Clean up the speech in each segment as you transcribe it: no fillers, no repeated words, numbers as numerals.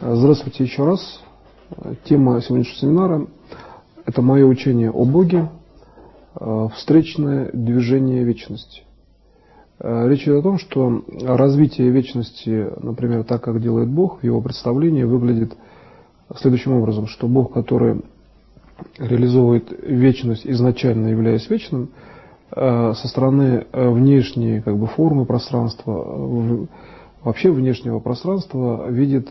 Здравствуйте еще раз. Тема сегодняшнего семинара – это мое учение о Боге, встречное движение вечности. Речь идет о том, что развитие вечности, например, так, как делает Бог, в его представлении выглядит следующим образом, что Бог, который реализовывает вечность, изначально являясь вечным, со стороны внешней формы пространства, вообще внешнего пространства, видит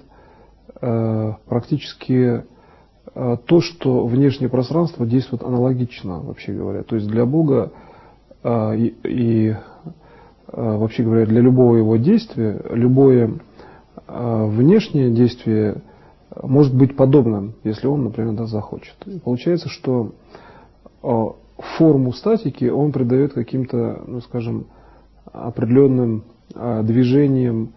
практически то, что внешнее пространство действует аналогично, вообще говоря. То есть для Бога и вообще говоря, для любого его действия, любое внешнее действие может быть подобным, если он, например, захочет. И получается, что форму статики он придает каким-то, определенным движениям,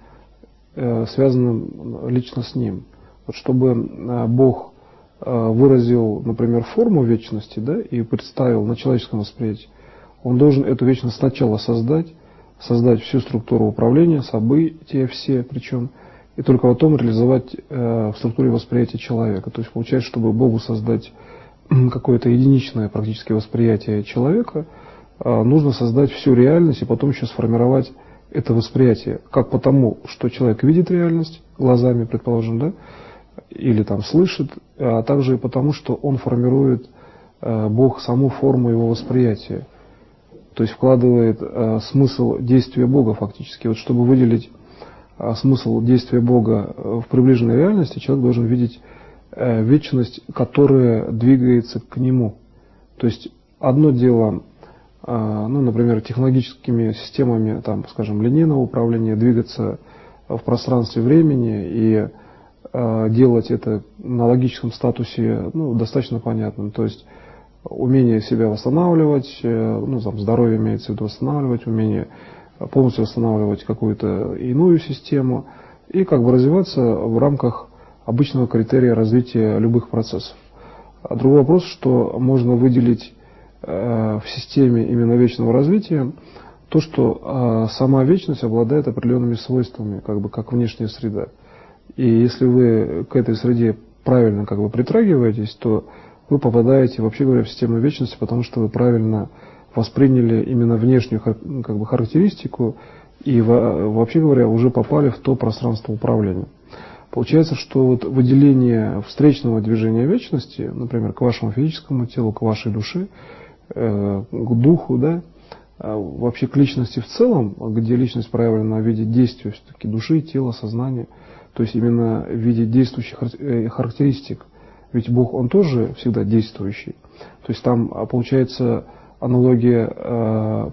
связанным лично с ним. Вот чтобы Бог выразил, например, форму вечности, и представил на человеческом восприятии, он должен эту вечность сначала создать всю структуру управления, события все причем, и только потом реализовать в структуре восприятия человека. То есть получается, чтобы Богу создать какое-то единичное практически восприятие человека, нужно создать всю реальность и потом еще сформировать это восприятие. Как потому, что человек видит реальность глазами, предположим, или слышит, а также и потому, что он формирует, Бог, саму форму его восприятия. То есть вкладывает смысл действия Бога фактически. Вот чтобы выделить смысл действия Бога в приближенной реальности, человек должен видеть вечность, которая двигается к нему. То есть одно дело, например, технологическими системами, линейного управления, двигаться в пространстве времени и делать это на логическом статусе, достаточно понятным. То есть умение себя восстанавливать, здоровье имеется в виду восстанавливать, умение полностью восстанавливать какую-то иную систему и развиваться в рамках обычного критерия развития любых процессов. А другой вопрос, что можно выделить в системе именно вечного развития то, что сама вечность обладает определенными свойствами, как внешняя среда. И если вы к этой среде правильно притрагиваетесь, то вы попадаете, вообще говоря, в систему вечности, потому что вы правильно восприняли именно внешнюю характеристику и, вообще говоря, уже попали в то пространство управления. Получается, что выделение встречного движения вечности, например, к вашему физическому телу, к вашей душе, к духу, вообще к личности в целом, где личность проявлена в виде действия все-таки души, тела, сознания, то есть именно в виде действующих характеристик. Ведь Бог, Он тоже всегда действующий. То есть там получается аналогия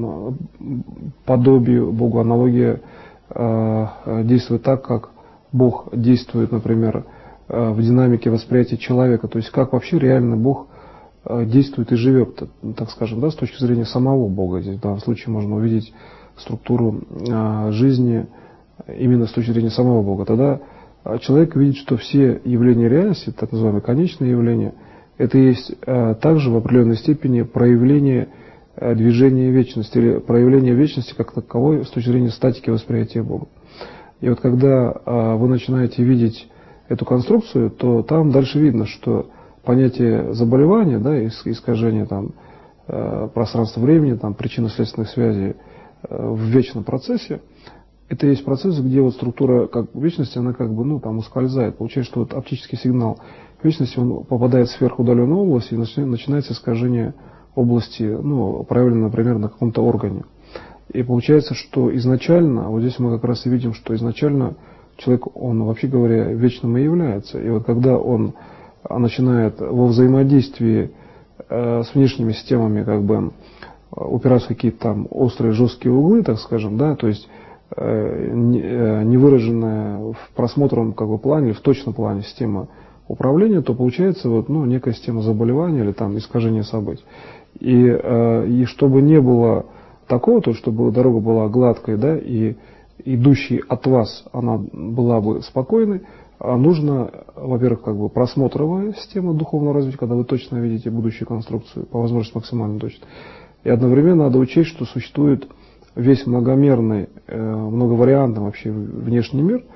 подобию Богу, аналогия действует так, как Бог действует, например, в динамике восприятия человека. То есть как вообще реально Бог действует и живет, с точки зрения самого Бога. Здесь в данном случае можно увидеть структуру жизни именно с точки зрения самого Бога. Тогда человек видит, что все явления реальности, так называемые конечные явления, это есть также в определенной степени проявление движения вечности, или проявление вечности как таковой с точки зрения статики восприятия Бога. И когда вы начинаете видеть эту конструкцию, то там дальше видно, что понятие заболевания, искажение пространства времени, причинно-следственных связей в вечном процессе, это есть процесс, где структура вечности, она ускользает. Получается, что оптический сигнал вечности, он попадает в сверхудаленную область, и начинается искажение области, проявлено, например, на каком-то органе. И получается, что изначально, здесь мы как раз и видим, что изначально человек, он, вообще говоря, вечным и является. И когда он начинает во взаимодействии с внешними системами упираться в какие-то острые, жесткие углы, то есть невыраженная в просмотровом плане или в точном плане система управления, то получается некая система заболевания или искажения событий. И чтобы не было такого, то чтобы дорога была гладкой, и идущей от вас она была бы спокойной, нужно, во-первых, просмотровая система духовного развития, когда вы точно видите будущую конструкцию, по возможности максимально точно. И одновременно надо учесть, что существует весь многомерный, многовариантный вообще внешний мир,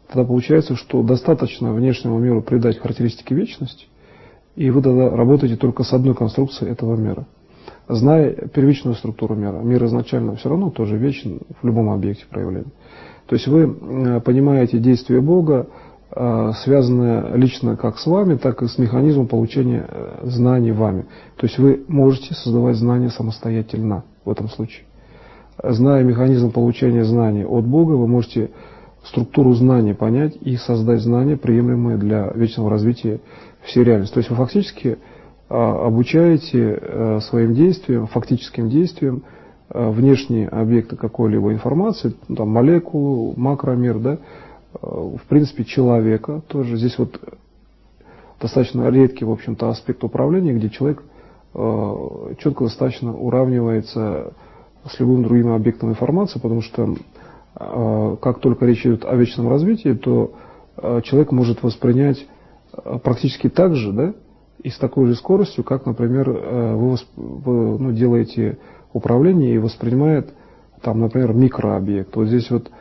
тогда получается, что достаточно внешнему миру придать характеристики вечности, и вы тогда работаете только с одной конструкцией этого мира. Зная первичную структуру мира, мир изначально все равно тоже вечен в любом объекте проявления. То есть вы понимаете действие Бога, связанное лично как с вами, так и с механизмом получения знаний вами. То есть вы можете создавать знания самостоятельно в этом случае. Зная механизм получения знаний от Бога, вы можете структуру знаний понять и создать знания, приемлемые для вечного развития всей реальности. То есть вы фактически обучаете своим действиям, фактическим действиям внешние объекты какой-либо информации, там молекулу, макромир, да, в принципе человека тоже. Здесь вот достаточно редкий, в общем-то, аспект управления, где человек четко достаточно уравнивается с любым другим объектом информации, потому что как только речь идет о вечном развитии, то человек может воспринять практически так же, да, и с такой же скоростью, как, например, вы делаете управление и воспринимает, там, например, микрообъект. Вот здесь вот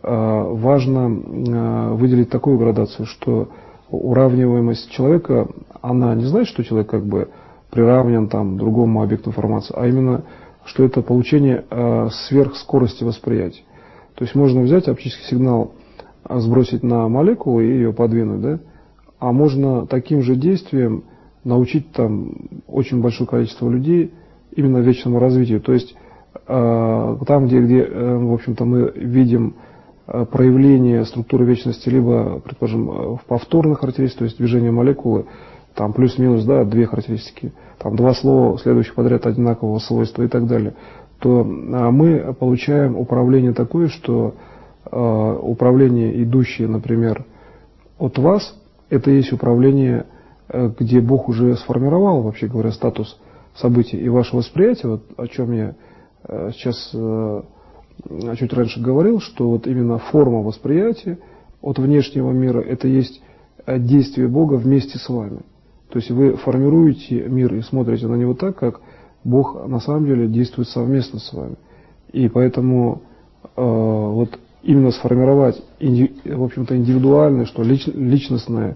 важно выделить такую градацию, что уравниваемость человека, она не значит, что человек как бы приравнен там другому объекту информации, а именно, что это получение сверхскорости восприятия. То есть можно взять оптический сигнал, сбросить на молекулу и ее подвинуть, да? А можно таким же действием научить там очень большое количество людей именно вечному развитию. То есть там, где в общем-то, мы видим проявление структуры вечности либо, предположим, в повторных характеристиках, то есть движение молекулы, там плюс-минус, да, две характеристики, там два слова, следующих подряд одинакового свойства и так далее, то мы получаем управление такое, что управление, идущее, например, от вас, это есть управление, где Бог уже сформировал, вообще говоря, статус событий. И ваше восприятие, вот о чем я сейчас чуть раньше говорил, что вот именно форма восприятия от внешнего мира, это есть действие Бога вместе с вами. То есть вы формируете мир и смотрите на него так, как Бог на самом деле действует совместно с вами. И поэтому вот именно сформировать, в общем-то, индивидуальное, что личностное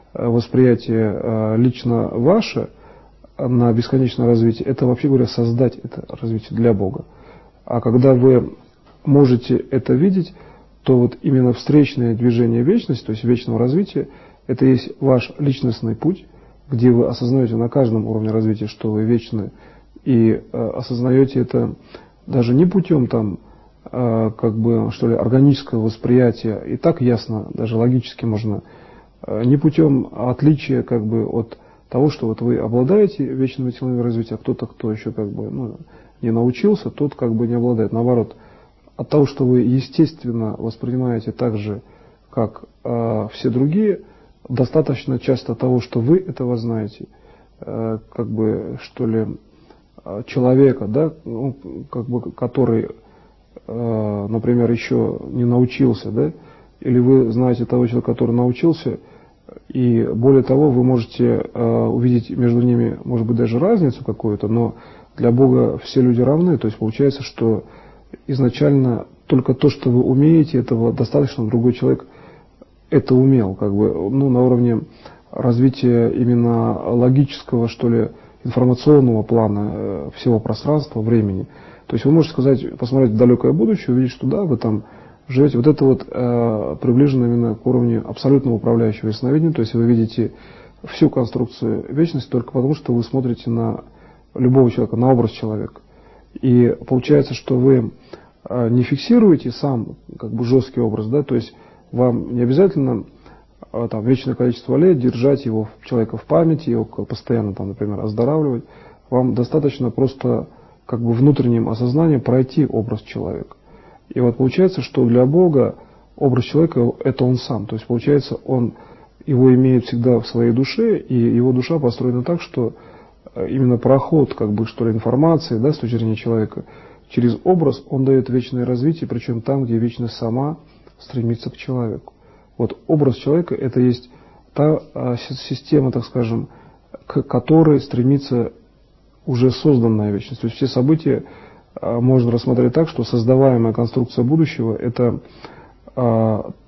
восприятие лично ваше на бесконечное развитие, это, вообще говоря, создать это развитие для Бога. А когда вы можете это видеть, то вот именно встречное движение вечности, то есть вечного развития, это есть ваш личностный путь, где вы осознаете на каждом уровне развития, что вы вечны, и осознаете это даже не путем там, как бы, что ли, органического восприятия, и так ясно, даже логически можно, не путем отличия как бы от того, что вот вы обладаете вечными силами развития, а кто-то, кто еще как бы не научился, тот как бы не обладает. Наоборот, от того, что вы естественно воспринимаете так же, как все другие, достаточно часто того, что вы этого знаете, как бы, что ли, человека, да, как бы, который, например, еще не научился, да, или вы знаете того человека, который научился, и более того, вы можете увидеть между ними, может быть, даже разницу какую-то, но для Бога все люди равны, то есть получается, что изначально только то, что вы умеете, этого достаточно, другой человек это умел, как бы, на уровне развития именно логического, что ли, информационного плана всего пространства, времени. То есть вы можете сказать, посмотреть в далекое будущее, увидеть, что да, вы там живете. Вот это вот приближено именно к уровню абсолютного управляющего ясновидения, то есть вы видите всю конструкцию вечности только потому, что вы смотрите на любого человека, на образ человека. И получается, что вы не фиксируете сам как бы жесткий образ, да, то есть вам не обязательно там вечное количество лет держать его человека в памяти, его постоянно там, например, оздоравливать. Вам достаточно просто как бы внутренним осознанием пройти образ человека. И вот получается, что для Бога образ человека – это он сам. То есть получается, он его имеет всегда в своей душе, и его душа построена так, что именно проход, как бы, что ли, информации, да, с точки зрения человека, через образ он дает вечное развитие, причем там, где вечность сама стремится к человеку. Вот образ человека – это есть та система, так скажем, к которой стремится уже созданная вечность. То есть все события можно рассмотреть так, что создаваемая конструкция будущего – это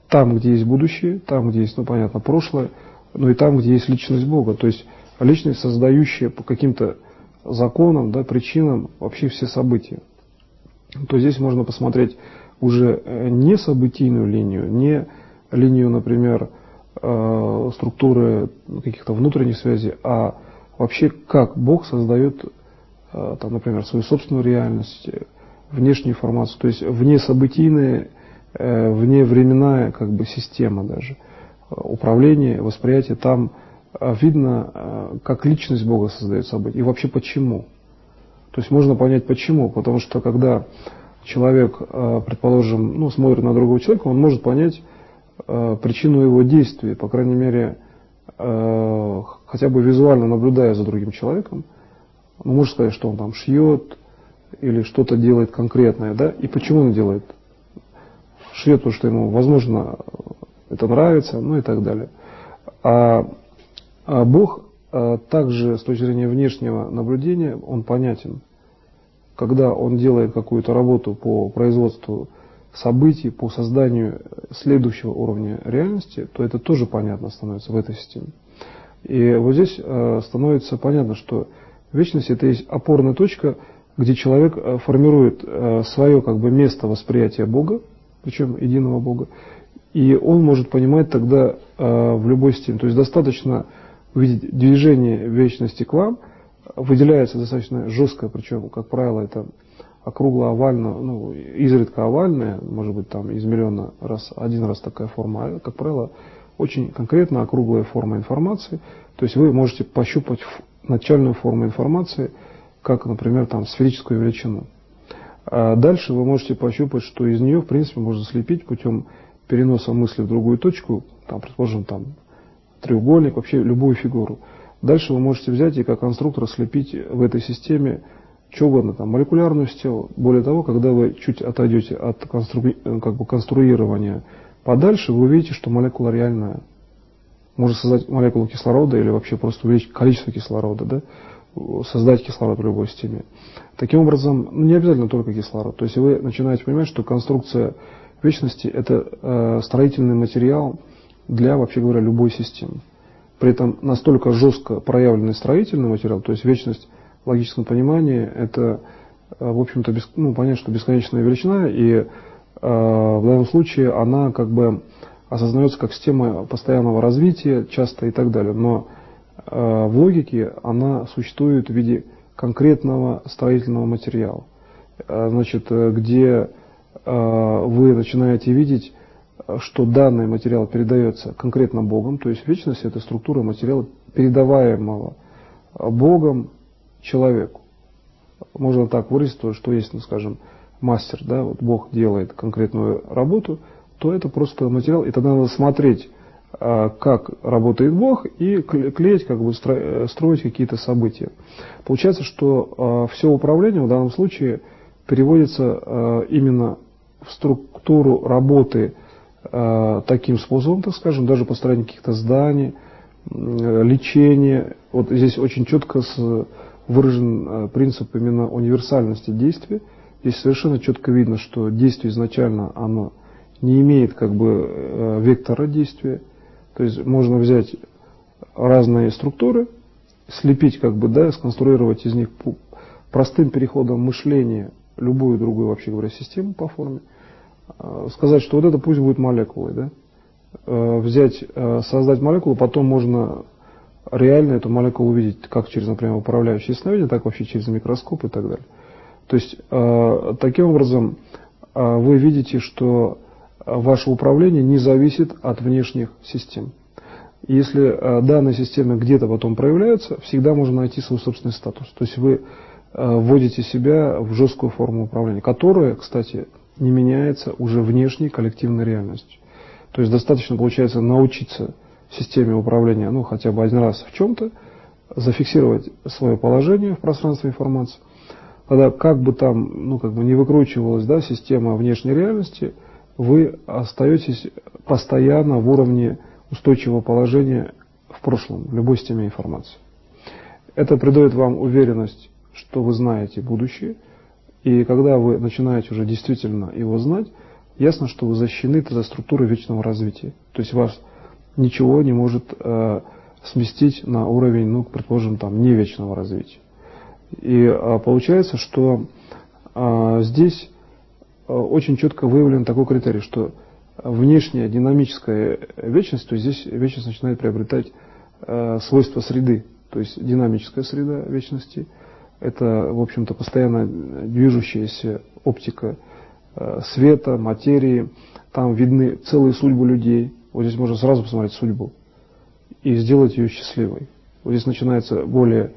там, где есть будущее, там, где есть, ну, понятно, прошлое, но и там, где есть личность Бога. То есть личность, создающая по каким-то законам, да, причинам вообще все события. То здесь можно посмотреть уже не событийную линию, не линию, например, структуры каких-то внутренних связей, а вообще как Бог создает, там, например, свою собственную реальность, внешнюю информацию, то есть внесобытийная, вневременная как бы система даже, управление, восприятие, там видно, как личность Бога создает события и вообще почему. То есть можно понять почему, потому что когда человек, предположим, ну, смотрит на другого человека, он может понять причину его действий, по крайней мере, хотя бы визуально наблюдая за другим человеком, он может сказать, что он там шьет или что-то делает конкретное, да, и почему он делает. Шьет, потому что ему, возможно, это нравится, ну и так далее. А Бог также с точки зрения внешнего наблюдения, он понятен. Когда он делает какую-то работу по производству событий, по созданию следующего уровня реальности, то это тоже понятно становится в этой системе. И вот здесь становится понятно, что вечность — это есть опорная точка, где человек формирует свое как бы место восприятия Бога, причем единого Бога, и он может понимать тогда в любой системе. То есть достаточно увидеть движение вечности к вам, выделяется достаточно жестко, причем, как правило, это округло-овально, ну, изредка овальная, может быть, там измеренно один раз такая форма, а, как правило, очень конкретно округлая форма информации. То есть вы можете пощупать начальную форму информации, как, например, там, сферическую величину. А дальше вы можете пощупать, что из нее, в принципе, можно слепить путем переноса мысли в другую точку, там, предположим, там, треугольник, вообще любую фигуру. Дальше вы можете взять и как конструктор слепить в этой системе что угодно, там, молекулярную систему. Более того, когда вы чуть отойдете от как бы конструирования подальше, вы увидите, что молекула реальная. Можно создать молекулу кислорода или вообще просто увеличить количество кислорода, да? Создать кислород в любой системе. Таким образом, ну, не обязательно только кислород. То есть вы начинаете понимать, что конструкция вечности — это строительный материал для, вообще говоря, любой системы. При этом настолько жестко проявленный строительный материал, то есть вечность в логическом понимании, это, в общем-то, понятно, что бесконечная величина, и в данном случае она как бы осознается как система постоянного развития, часто и так далее. Но в логике она существует в виде конкретного строительного материала, значит, где вы начинаете видеть, что данный материал передается конкретно Богом, то есть вечность — это структура материала, передаваемого Богом человеку. Можно так выразить, что есть, ну, скажем, мастер, да, вот Бог делает конкретную работу, то это просто материал, и тогда надо смотреть, как работает Бог, и клеить, как бы строить какие-то события. Получается, что все управление в данном случае переводится именно в структуру работы таким способом, так скажем, даже построение каких-то зданий, лечение. Вот здесь очень четко выражен принцип именно универсальности действия. Здесь совершенно четко видно, что действие изначально оно не имеет как бы вектора действия. То есть можно взять разные структуры, слепить как бы, да, сконструировать из них простым переходом мышления любую другую, вообще говоря, систему по форме, сказать, что вот это пусть будет молекулой, да, взять, создать молекулу, потом можно реально эту молекулу увидеть как через, например, управляющее сновидение, так вообще через микроскоп и так далее. То есть таким образом вы видите, что ваше управление не зависит от внешних систем. Если данные системы где-то потом проявляются, всегда можно найти свой собственный статус. То есть вы вводите себя в жесткую форму управления, которая, кстати, не меняется уже внешней коллективной реальностью. То есть достаточно, получается, научиться системе управления, ну, хотя бы один раз в чем-то, зафиксировать свое положение в пространстве информации. Тогда как бы там, ну, как бы не выкручивалась, да, система внешней реальности, вы остаетесь постоянно в уровне устойчивого положения в прошлом, в любой системе информации. Это придает вам уверенность, что вы знаете будущее, и когда вы начинаете уже действительно его знать, ясно, что вы защищены тогда структурой вечного развития. То есть вас ничего не может сместить на уровень, ну, предположим, там, не вечного развития. И получается, что здесь очень четко выявлен такой критерий, что внешняя динамическая вечность, то есть здесь вечность начинает приобретать свойства среды, то есть динамическая среда вечности. Это, в общем-то, постоянно движущаяся оптика света, материи. Там видны целые судьбы людей. Вот здесь можно сразу посмотреть судьбу и сделать ее счастливой. Вот здесь начинается более,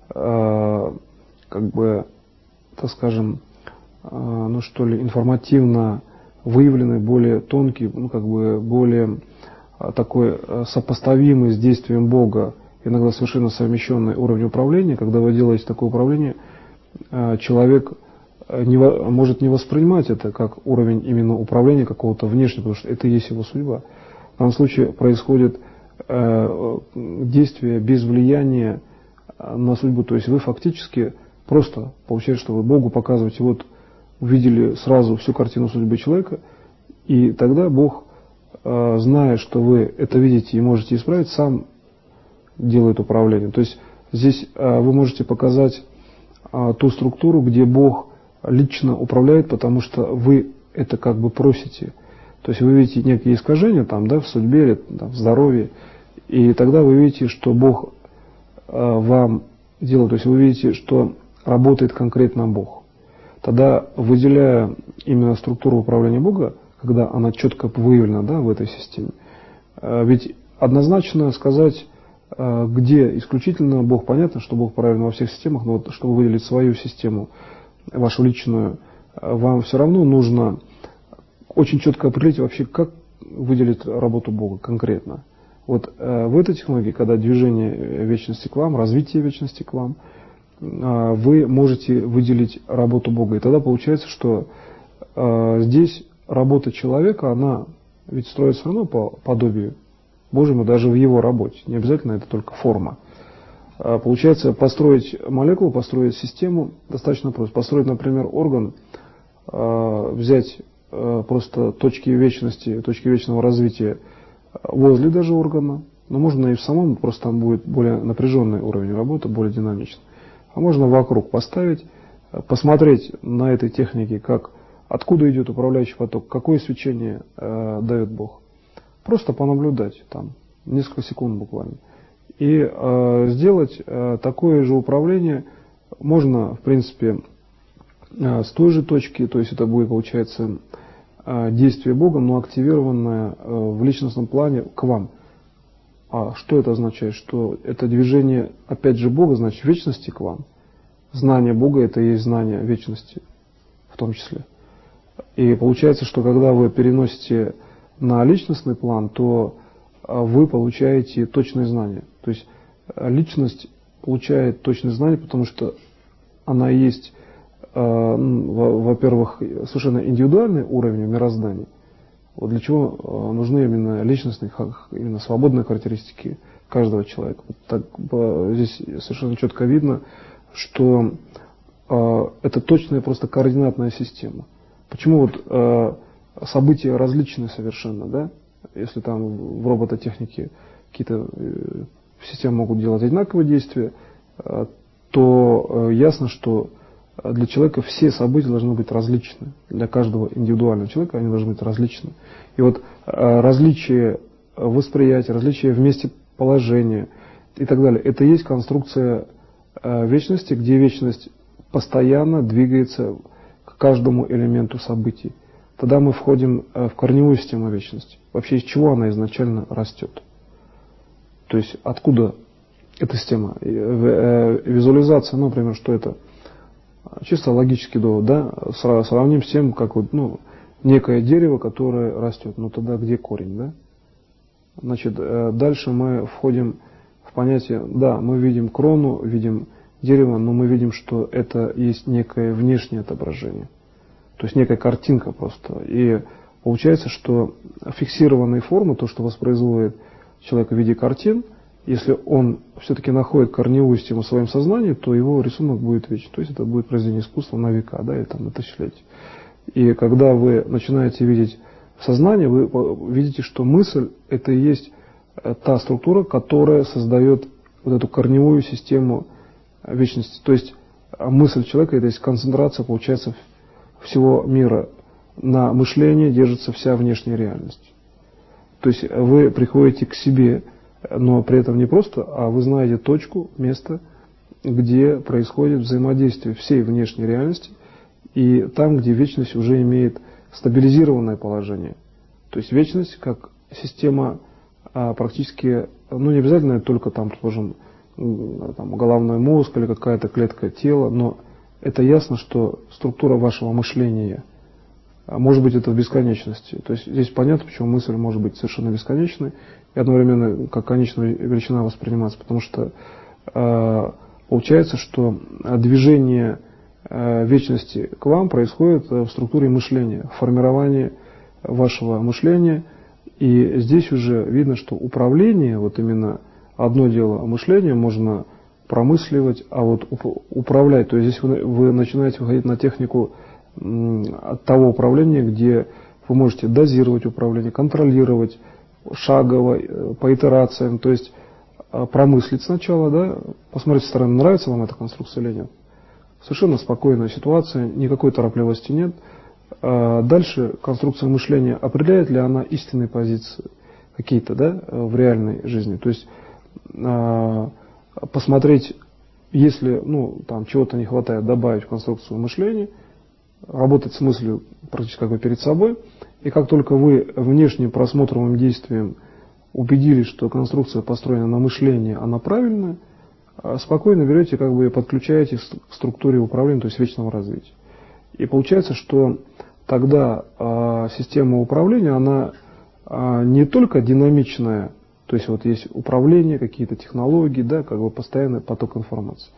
как бы, так скажем, ну что ли, информативно выявленный, более тонкий, ну как бы более такой сопоставимый с действием Бога, иногда совершенно совмещенный уровень управления. Когда вы делаете такое управление, человек может не воспринимать это как уровень именно управления какого-то внешнего, потому что это и есть его судьба. В данном случае происходит действие без влияния на судьбу. То есть вы фактически просто получается, что вы Богу показываете, вот увидели сразу всю картину судьбы человека, и тогда Бог, зная, что вы это видите и можете исправить, сам делает управление. То есть здесь вы можете показать ту структуру, где Бог лично управляет, потому что вы это как бы просите. То есть вы видите некие искажения там, да, в судьбе или там, в здоровье, и тогда вы видите, что Бог вам делает. То есть вы видите, что работает конкретно Бог. Тогда, выделяя именно структуру управления Бога, когда она четко выявлена, да, в этой системе, ведь однозначно сказать, где исключительно Бог, понятно, что Бог правильно во всех системах, но вот чтобы выделить свою систему, вашу личную, вам все равно нужно очень четко определить вообще, как выделить работу Бога конкретно. Вот в этой технологии, когда движение вечности к вам, развитие вечности к вам, вы можете выделить работу Бога. И тогда получается, что здесь работа человека, она ведь строится все равно по подобию Божьему, даже в его работе. Не обязательно это только форма. Получается, построить молекулу, построить систему достаточно просто. Построить, например, орган, взять просто точки вечности, точки вечного развития возле даже органа, но можно и в самом, просто там будет более напряженный уровень работы, более динамичный. А можно вокруг поставить, посмотреть на этой технике, как, откуда идет управляющий поток, какое свечение дает Бог. Просто понаблюдать там несколько секунд буквально. И сделать такое же управление можно, в принципе, с той же точки, то есть это будет, получается, действие Бога, но активированное в личностном плане к вам. А что это означает? Что это движение, опять же, Бога, значит, вечности к вам. Знание Бога – это и есть знание вечности в том числе. И получается, что когда вы переносите на личностный план, то вы получаете точные знания. То есть личность получает точные знания, потому что она есть, во-первых, совершенно индивидуальный уровень мироздания. Вот для чего нужны именно личностные, именно свободные характеристики каждого человека. Вот так, здесь совершенно четко видно, что это точная просто координатная система. Почему вот события различны совершенно, да? Если там в робототехнике какие-то системы могут делать одинаковые действия, то ясно, что для человека все события должны быть различны. Для каждого индивидуального человека они должны быть различны. И вот различие восприятия, различие в месте положения и так далее, это и есть конструкция вечности, где вечность постоянно двигается к каждому элементу событий. Тогда мы входим в корневую систему вечности. Вообще из чего она изначально растет? То есть откуда эта система? Визуализация, например, что это? Чисто логический довод, да? Сравним с тем, как вот, некое дерево, которое растет. Но тогда где корень, да? Значит, дальше мы входим в понятие, да, мы видим крону, видим дерево, но мы видим, что это есть некое внешнее отображение. То есть некая картинка просто. И получается, что фиксированные формы, то, что воспроизводит человек в виде картин, если он все-таки находит корневую систему в своем сознании, то его рисунок будет вечен. То есть это будет произведение искусства на века, да, или там на тысячелетия. И когда вы начинаете видеть сознание, вы видите, что мысль – это и есть та структура, которая создает вот эту корневую систему вечности. То есть мысль человека – это есть концентрация, получается, всего мира. На мышлении держится вся внешняя реальность. То есть вы приходите к себе, но при этом не просто, а вы знаете точку, место, где происходит взаимодействие всей внешней реальности, и там, где вечность уже имеет стабилизированное положение. То есть вечность как система практически, ну не обязательно только там, предположим, там, головной мозг или какая-то клетка тела, но это ясно, что структура вашего мышления может быть это в бесконечности. То есть здесь понятно, почему мысль может быть совершенно бесконечной и одновременно как конечная величина восприниматься, потому что получается, что движение вечности к вам происходит в структуре мышления, в формировании вашего мышления. И здесь уже видно, что управление, вот именно одно дело мышление можно промысливать, а вот управлять, то есть здесь вы начинаете выходить на технику того управления, где вы можете дозировать управление, контролировать шагово, по итерациям, то есть промыслить сначала, да, посмотреть со стороны, нравится вам эта конструкция или нет. Совершенно спокойная ситуация, никакой торопливости нет. Дальше конструкция мышления, определяет ли она истинные позиции какие-то, да, в реальной жизни. То есть посмотреть, если там чего-то не хватает, добавить в конструкцию мышления, работать с мыслью практически как бы перед собой. И как только вы внешним просмотровым действием убедились, что конструкция построена на мышлении, она правильная, спокойно берете как бы и подключаете к структуре управления, то есть вечного развития. И получается, что тогда система управления, она не только динамичная, то есть вот есть управление, какие-то технологии, да, как бы постоянный поток информации.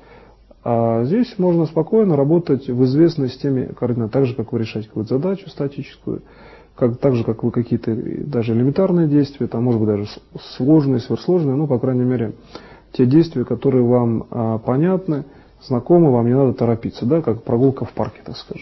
А здесь можно спокойно работать в известной системе координат, так же, как вы решаете какую-то задачу статическую, так же, как вы какие-то даже элементарные действия, там, может быть, даже сложные, сверхсложные, ну, по крайней мере, те действия, которые вам понятны, знакомы, вам не надо торопиться, да, как прогулка в парке, так скажем.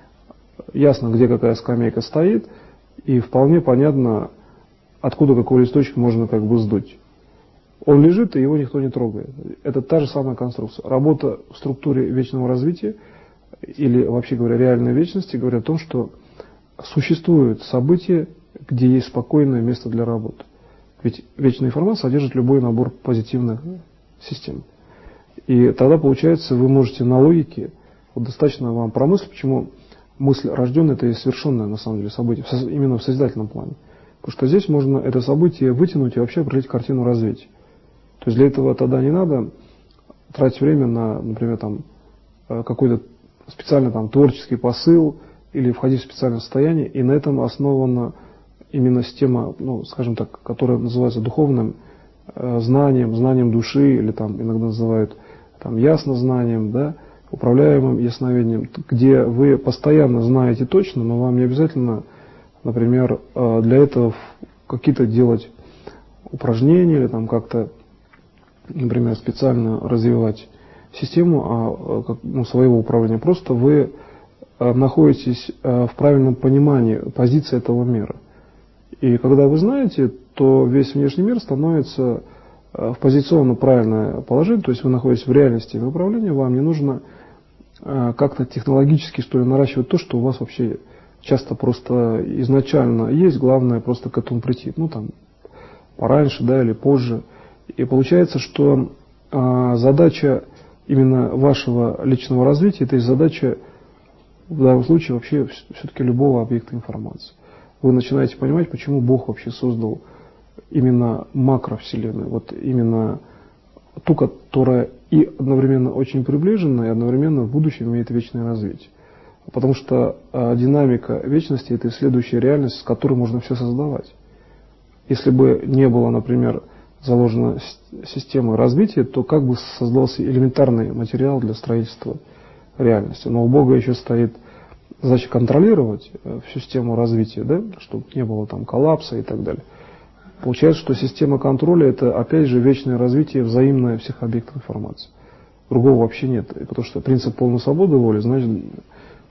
Ясно, где какая скамейка стоит, и вполне понятно, откуда какой листочек можно как бы сдуть. Он лежит, и его никто не трогает. Это та же самая конструкция. Работа в структуре вечного развития, или, вообще говоря, реальной вечности, говорит о том, что существуют события, где есть спокойное место для работы. Ведь вечная информация содержит любой набор позитивных систем. И тогда, получается, вы можете на логике, вот достаточно вам промыслить, почему мысль рожденная – это и совершенное, на самом деле, событие, именно в созидательном плане. Потому что здесь можно это событие вытянуть и вообще определить картину развития. То есть для этого тогда не надо тратить время на, например, там, какой-то специальный там, творческий посыл или входить в специальное состояние, и на этом основана именно система, ну, скажем так, которая называется духовным знанием души, или там иногда называют там, яснознанием, да, управляемым ясновидением, где вы постоянно знаете точно, но вам не обязательно, например, для этого какие-то делать упражнения или там как-то, например, специально развивать систему своего управления. Просто вы находитесь в правильном понимании позиции этого мира. И когда вы знаете, то весь внешний мир становится в позиционно правильное положение, то есть вы находитесь в реальности управления, вам не нужно как-то технологически, что ли, наращивать то, что у вас вообще часто просто изначально есть, главное просто к этому прийти, ну там пораньше, да, или позже. И получается, что задача именно вашего личного развития, это и задача в данном случае вообще все-таки любого объекта информации. Вы начинаете понимать, почему Бог вообще создал именно макровселенную, вот именно ту, которая и одновременно очень приближена, и одновременно в будущем имеет вечное развитие. Потому что динамика вечности – это следующая реальность, с которой можно все создавать. Если бы не было, например, заложена система развития, то как бы создался элементарный материал для строительства реальности. Но у Бога еще стоит задача контролировать всю систему развития, да, чтобы не было там коллапса и так далее. Получается, что система контроля – это, опять же, вечное развитие взаимное всех объектов информации. Другого вообще нет. Потому что принцип полной свободы воли, значит,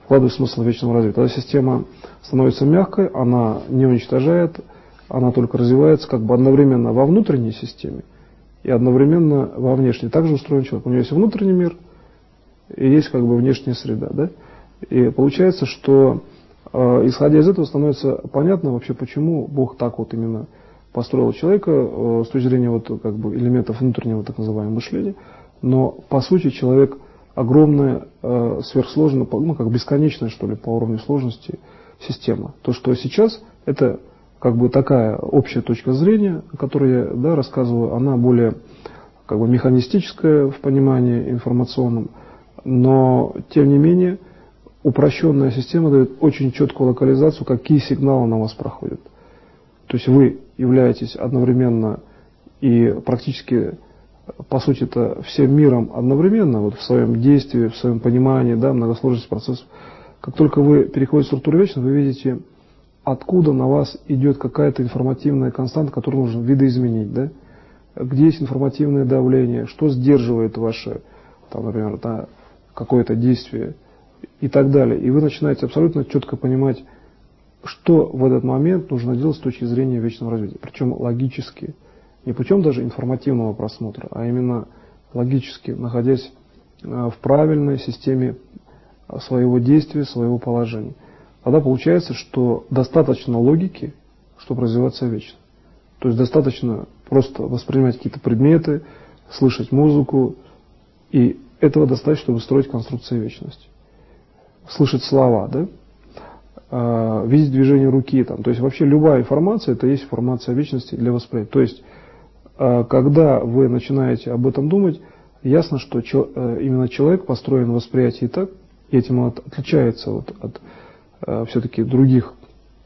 вкладываю смысл вечного развития. Тогда система становится мягкой, она не уничтожает, она только развивается как бы одновременно во внутренней системе и одновременно во внешней. Также устроен человек. У него есть внутренний мир и есть как бы внешняя среда. Да? И получается, что исходя из этого становится понятно вообще, почему Бог так вот именно построил человека с точки зрения вот как бы элементов внутреннего так называемого мышления. Но по сути человек огромная, сверхсложная, ну как бесконечная что ли по уровню сложности система. То, что сейчас это как бы такая общая точка зрения, о которой я рассказываю, она более как бы механистическая в понимании информационном, но тем не менее упрощенная система дает очень четкую локализацию, какие сигналы на вас проходят. То есть вы являетесь одновременно и практически, по сути, это всем миром одновременно, вот в своем действии, в своем понимании, многосложность процессов. Как только вы переходите в структуру вечного, вы видите, откуда на вас идет какая-то информативная константа, которую нужно видоизменить, да? Где есть информативное давление, что сдерживает ваше, например, какое-то действие и так далее. И вы начинаете абсолютно четко понимать, что в этот момент нужно делать с точки зрения вечного развития. Причем логически, не путем даже информативного просмотра, а именно логически, находясь в правильной системе своего действия, своего положения. Тогда получается, что достаточно логики, чтобы развиваться вечно. То есть достаточно просто воспринимать какие-то предметы, слышать музыку, и этого достаточно, чтобы строить конструкции вечности. Слышать слова, видеть движение руки. То есть вообще любая информация, это есть информация вечности для восприятия. То есть когда вы начинаете об этом думать, ясно, что именно человек построен в восприятии так, и этим он отличается от все-таки других,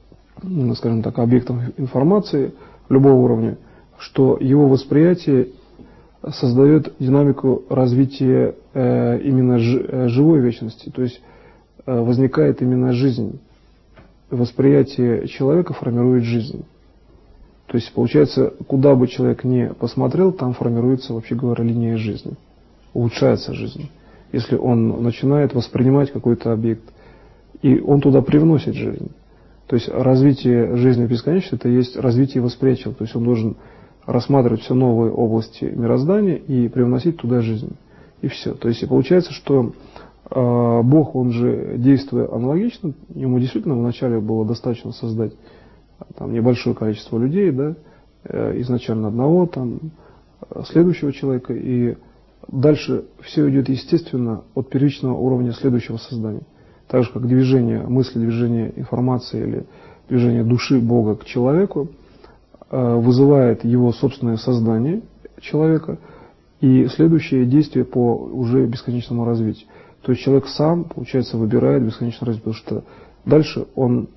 скажем так, объектов информации любого уровня, что его восприятие создает динамику развития именно живой вечности, то есть возникает именно жизнь. Восприятие человека формирует жизнь. То есть получается, куда бы человек ни посмотрел, там формируется, вообще говоря, линия жизни. Улучшается жизнь. Если он начинает воспринимать какой-то объект, и он туда привносит жизнь. То есть развитие жизни бесконечно, это есть развитие восприятия. То есть он должен рассматривать все новые области мироздания и привносить туда жизнь. И все. То есть и получается, что Бог, он же, действуя аналогично, ему действительно вначале было достаточно создать небольшое количество людей, изначально одного, следующего человека, и дальше все идет естественно от первичного уровня следующего создания. Так же, как движение мысли, движение информации или движение души Бога к человеку вызывает его собственное создание человека и следующее действие по уже бесконечному развитию. То есть человек сам, получается, выбирает бесконечное развитие, потому что дальше он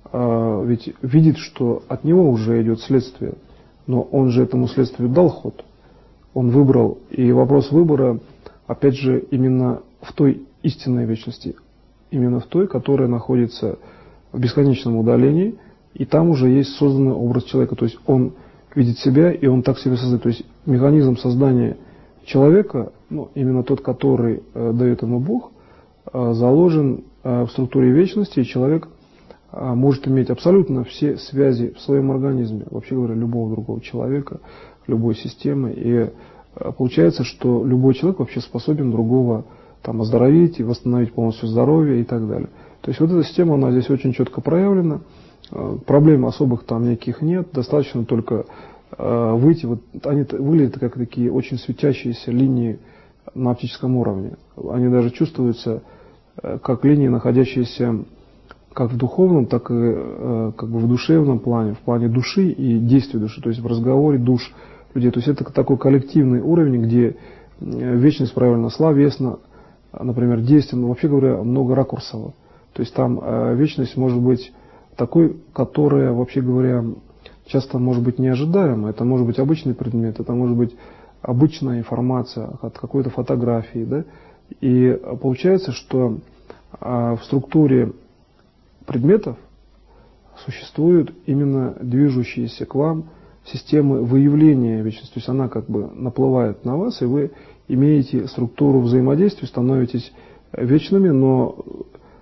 ведь видит, что от него уже идет следствие, но он же этому следствию дал ход. Он выбрал, и вопрос выбора, опять же, именно в той истинной вечности, именно в той, которая находится в бесконечном удалении, и там уже есть созданный образ человека. То есть он видит себя, и он так себя создает. То есть механизм создания человека, именно тот, который дает ему Бог, заложен в структуре вечности, и человек может иметь абсолютно все связи в своем организме, вообще говоря, любого другого человека, любой системы. И получается, что любой человек вообще способен другого оздоровить и восстановить полностью здоровье и так далее. То есть вот эта система, она здесь очень четко проявлена. Проблем особых там никаких нет, достаточно только выйти, они выглядят как такие очень светящиеся линии на оптическом уровне. Они даже чувствуются как линии, находящиеся как в духовном, так и как бы в душевном плане, в плане души и действия души, то есть в разговоре душ людей. То есть это такой коллективный уровень, где вечность правильно словесна, например, действие, вообще говоря, много ракурсов. То есть там вечность может быть такой, которая, вообще говоря, часто может быть неожидаема. Это может быть обычный предмет, это может быть обычная информация от какой-то фотографии. И получается, что в структуре предметов существуют именно движущиеся к вам системы выявления вечности. То есть она как бы наплывает на вас, и вы имеете структуру взаимодействия, становитесь вечными, но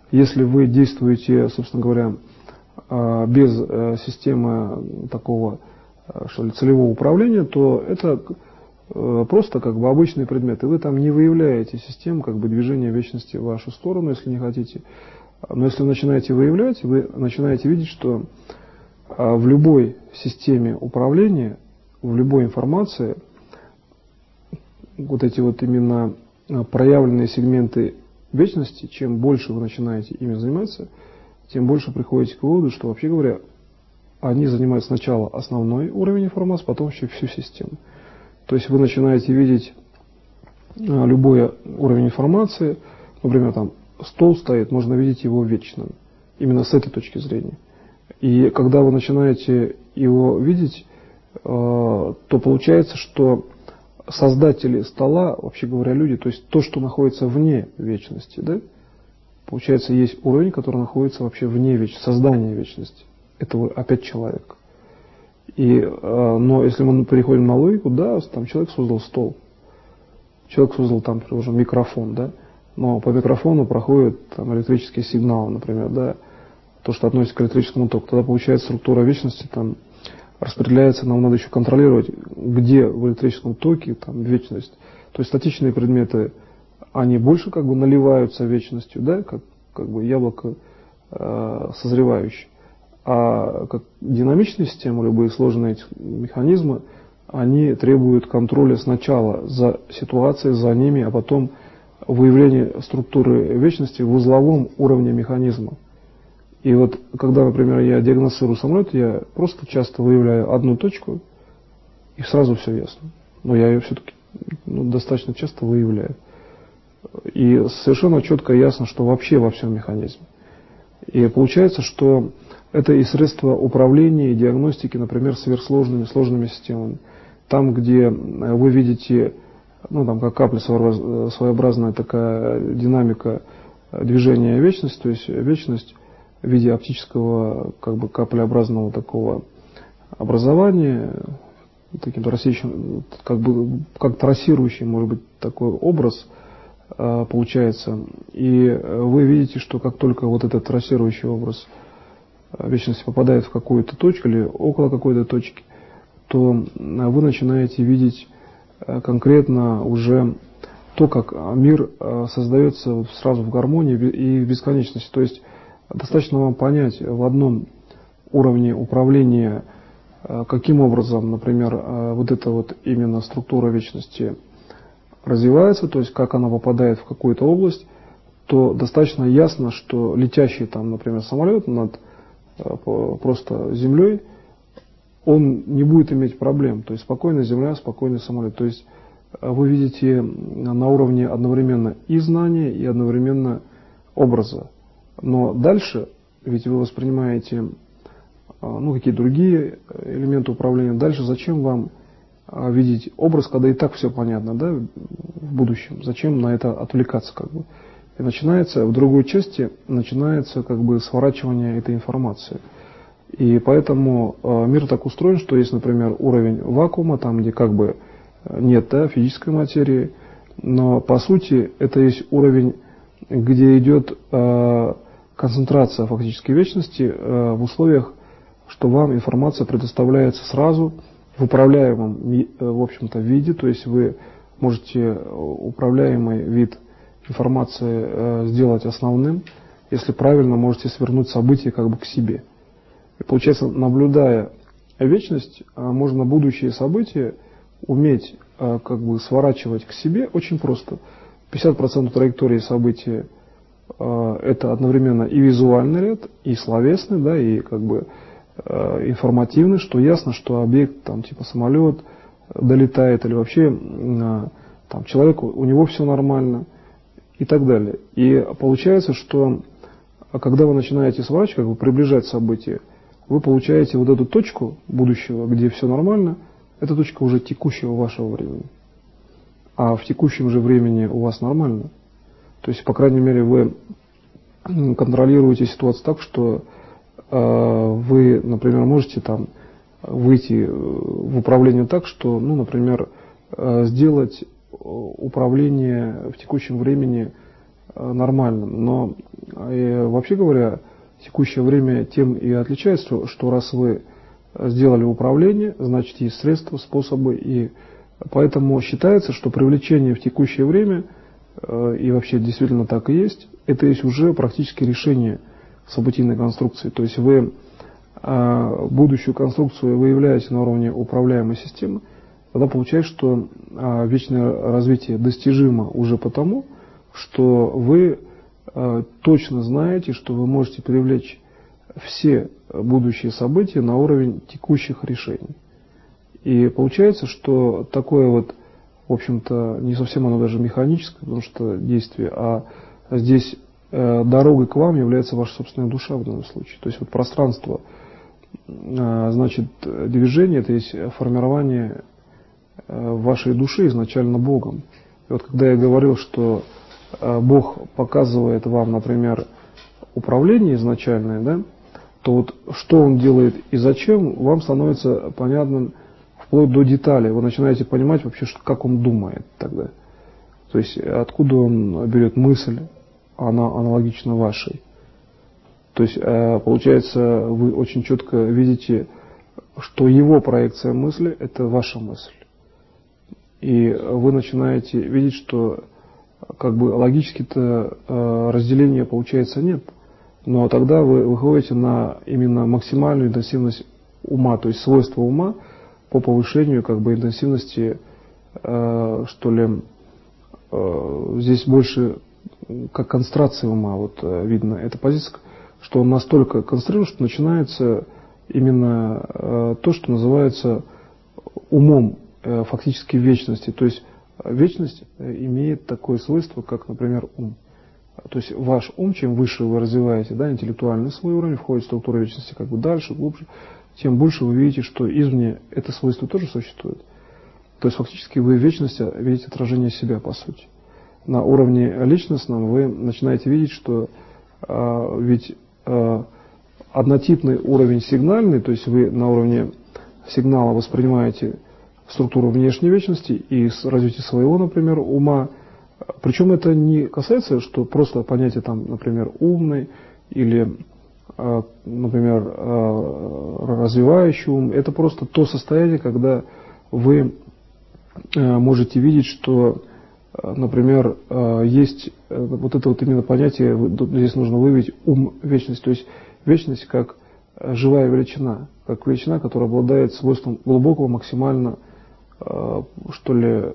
Если вы действуете, собственно говоря, без системы такого, что ли, целевого управления, то это просто как бы обычный предмет, и вы там не выявляете систему как бы движения вечности в вашу сторону, если не хотите. Но если вы начинаете выявлять, вы начинаете видеть, что в любой системе управления, в любой информации вот эти вот именно проявленные сегменты вечности, чем больше вы начинаете ими заниматься, тем больше приходите к выводу, что, вообще говоря, они занимают сначала основной уровень информации, потом вообще всю систему. То есть вы начинаете видеть любой уровень информации, например, там стол стоит, можно видеть его вечным, именно с этой точки зрения. И когда вы начинаете его видеть, то получается, что создатели стола, вообще говоря, люди, то есть то, что находится вне вечности, да, получается, есть уровень, который находится вообще вне вечности, создания вечности. Это опять человек. Но если мы переходим на логику, да, там человек создал стол, человек создал там, уже микрофон, да, но по микрофону проходит там электрический сигнал, например, да, то, что относится к электрическому току. Тогда получается структура вечности там распределяется, нам надо еще контролировать, где в электрическом токе там вечность. То есть статичные предметы, они больше как бы наливаются вечностью, да, как бы яблоко созревающее. А как динамичные системы, любые сложные эти механизмы, они требуют контроля сначала за ситуацией, за ними, а потом выявления структуры вечности в узловом уровне механизма. И вот когда, например, я диагностирую самолет, я просто часто выявляю одну точку, и сразу все ясно. Но я ее все-таки достаточно часто выявляю. И совершенно четко ясно, что вообще во всем механизме. И получается, что это и средства управления и диагностики, например, сложными системами. Там, где вы видите, там как капля своеобразная такая динамика движения вечности, то есть вечность в виде оптического как бы каплеобразного такого образования, таким трассирующим, как трассирующий, может быть, такой образ получается. И вы видите, что как только вот этот трассирующий образ вечности попадает в какую-то точку или около какой-то точки, то вы начинаете видеть конкретно уже то, как мир создается сразу в гармонии и в бесконечности. То есть достаточно вам понять в одном уровне управления, каким образом, например, вот эта вот именно структура вечности развивается, то есть как она попадает в какую-то область, то достаточно ясно, что летящий там, например, самолет над просто землей, он не будет иметь проблем. То есть спокойная земля, спокойный самолет. То есть вы видите на уровне одновременно и знания, и одновременно образа. Но дальше, ведь вы воспринимаете какие-то другие элементы управления. Дальше зачем вам видеть образ, когда и так все понятно, да, в будущем? Зачем на это отвлекаться как бы? И начинается, в другой части начинается как бы сворачивание этой информации. И поэтому мир так устроен, что есть, например, уровень вакуума, там, где как бы нет, да, физической материи, но по сути это есть уровень, где идет концентрация фактически вечности в условиях, что вам информация предоставляется сразу в управляемом, в общем-то, виде, то есть вы можете управляемый вид информации сделать основным, если правильно можете свернуть события как бы к себе. И получается, наблюдая вечность, можно будущие события уметь как бы сворачивать к себе очень просто. 50% траектории события это одновременно и визуальный ряд, и словесный, да, и как бы информативный, что ясно, что объект там типа самолет долетает или вообще там человек, у него все нормально и так далее. И получается, что когда вы начинаете сворачивать, как бы приближать события, вы получаете вот эту точку будущего, где все нормально, это точка уже текущего вашего времени. А в текущем же времени у вас нормально. То есть, по крайней мере, вы контролируете ситуацию так, что вы, например, можете там выйти в управление так, что, например, сделать управление в текущем времени нормальным. Но вообще говоря, текущее время тем и отличается, что раз вы сделали управление, значит есть средства, способы, и поэтому считается, что привлечение в текущее время, и вообще действительно так и есть, это есть уже практически решение событийной конструкции. То есть вы будущую конструкцию выявляете на уровне управляемой системы, тогда получается, что вечное развитие достижимо уже потому, что вы точно знаете, что вы можете привлечь все будущие события на уровень текущих решений. И получается, что такое вот, в общем-то, не совсем оно даже механическое, потому что действие, а здесь дорогой к вам является ваша собственная душа в данном случае. То есть вот пространство, значит, движение, это есть формирование вашей души изначально Богом. И вот когда я говорил, что Бог показывает вам, например, управление изначальное, да, то вот что Он делает и зачем, вам становится понятным вплоть до деталей. Вы начинаете понимать вообще, как Он думает тогда. То есть откуда Он берет мысль, она аналогична вашей. То есть получается, вы очень четко видите, что Его проекция мысли – это ваша мысль. И вы начинаете видеть, что как бы логически-то разделения получается нет, но тогда вы выходите на именно максимальную интенсивность ума, то есть свойства ума по повышению как бы интенсивности, что ли, здесь больше как концентрация ума, вот видно эта позиция, что он настолько концентрирует, что начинается именно то, что называется умом фактически вечности. То есть вечность имеет такое свойство, как, например, ум. То есть ваш ум, чем выше вы развиваете, да, интеллектуальный свой уровень, входит в структуру вечности как бы дальше, глубже, тем больше вы видите, что извне это свойство тоже существует. То есть фактически вы в вечности видите отражение себя, по сути. На уровне личностном вы начинаете видеть, что ведь однотипный уровень сигнальный, то есть вы на уровне сигнала воспринимаете структуру внешней вечности и развитие своего, например, ума. Причем это не касается, что просто понятие там, например, умный или, например, развивающий ум. Это просто то состояние, когда вы можете видеть, что, например, есть вот это вот именно понятие, здесь нужно выявить ум вечности, то есть вечность как живая величина, которая обладает свойством глубокого, максимально, что ли,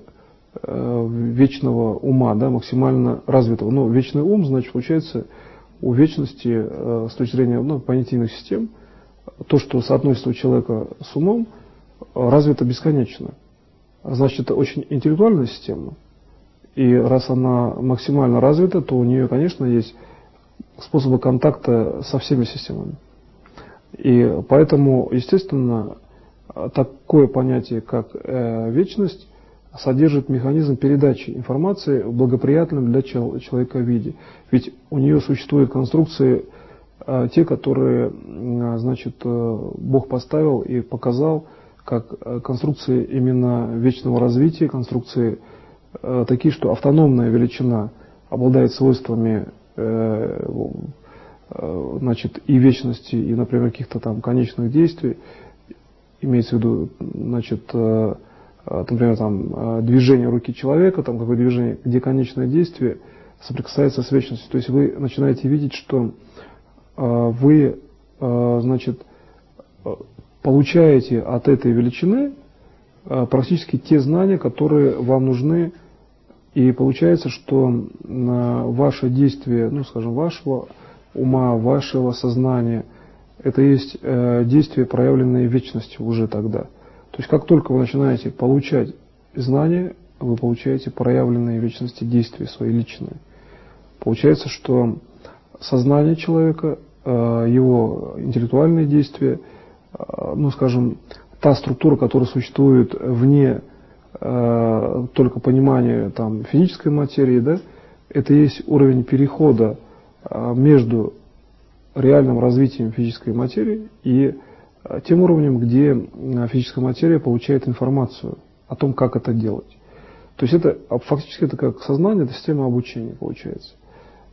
вечного ума, да, максимально развитого. Но вечный ум, значит, получается у вечности с точки зрения понятийных систем, то, что соотносится у человека с умом, развито бесконечно. Значит, это очень интеллектуальная система. И раз она максимально развита, то у нее, конечно, есть способы контакта со всеми системами. И поэтому, естественно, такое понятие, как вечность, содержит механизм передачи информации в благоприятном для человека виде. Ведь у нее существуют конструкции, те, которые, значит, Бог поставил и показал, как конструкции именно вечного развития, конструкции такие, что автономная величина обладает свойствами, значит, и вечности, и, например, каких-то там конечных действий, имеется в виду, значит, например, там, движение руки человека, там какое движение, где конечное действие соприкасается с вечностью. То есть вы начинаете видеть, что вы, значит, получаете от этой величины практически те знания, которые вам нужны, и получается, что ваше действие, скажем, вашего ума, вашего сознания, это есть действие, проявленное вечностью уже тогда. То есть как только вы начинаете получать знания, вы получаете проявленные в вечности действия свои личные. Получается, что сознание человека, его интеллектуальные действия, скажем, та структура, которая существует вне только понимания там, физической материи, да, это есть уровень перехода между реальным развитием физической материи и тем уровнем, где физическая материя получает информацию о том, как это делать. То есть это фактически это как сознание, это система обучения получается.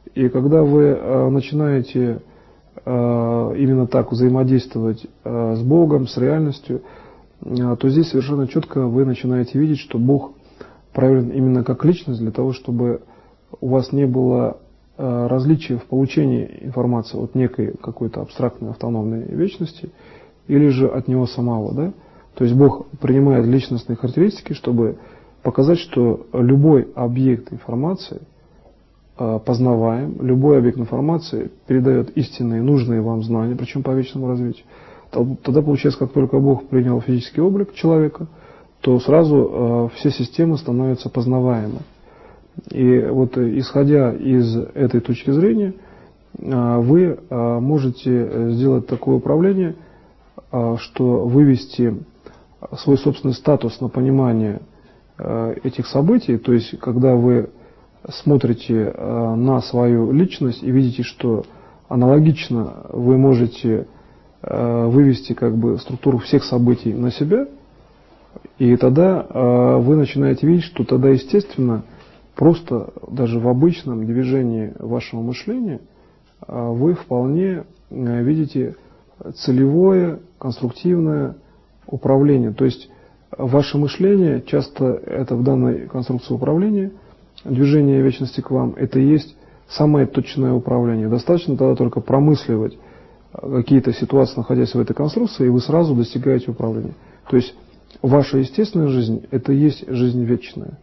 И когда вы начинаете именно так взаимодействовать с Богом, с реальностью, то здесь совершенно четко вы начинаете видеть, что Бог проявлен именно как личность для того, чтобы у вас не было различия в получении информации от некой какой-то абстрактной автономной вечности или же от Него самого. Да? То есть Бог принимает личностные характеристики, чтобы показать, что любой объект информации познаваем, любой объект информации передает истинные, нужные вам знания, причем по вечному развитию. Тогда получается, как только Бог принял физический облик человека, то сразу все системы становятся познаваемы. И вот исходя из этой точки зрения, вы можете сделать такое управление, что вывести свой собственный статус на понимание этих событий, то есть когда вы смотрите на свою личность и видите, что аналогично вы можете вывести как бы структуру всех событий на себя, и тогда вы начинаете видеть, что тогда естественно просто даже в обычном движении вашего мышления вы вполне видите целевое, конструктивное управление. То есть ваше мышление, часто это в данной конструкции управления, движение вечности к вам, это и есть самое точное управление. Достаточно тогда только промысливать какие-то ситуации, находясь в этой конструкции, и вы сразу достигаете управления. То есть ваша естественная жизнь – это и есть жизнь вечная.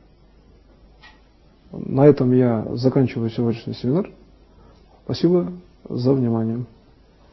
На этом я заканчиваю сегодняшний семинар. Спасибо за внимание.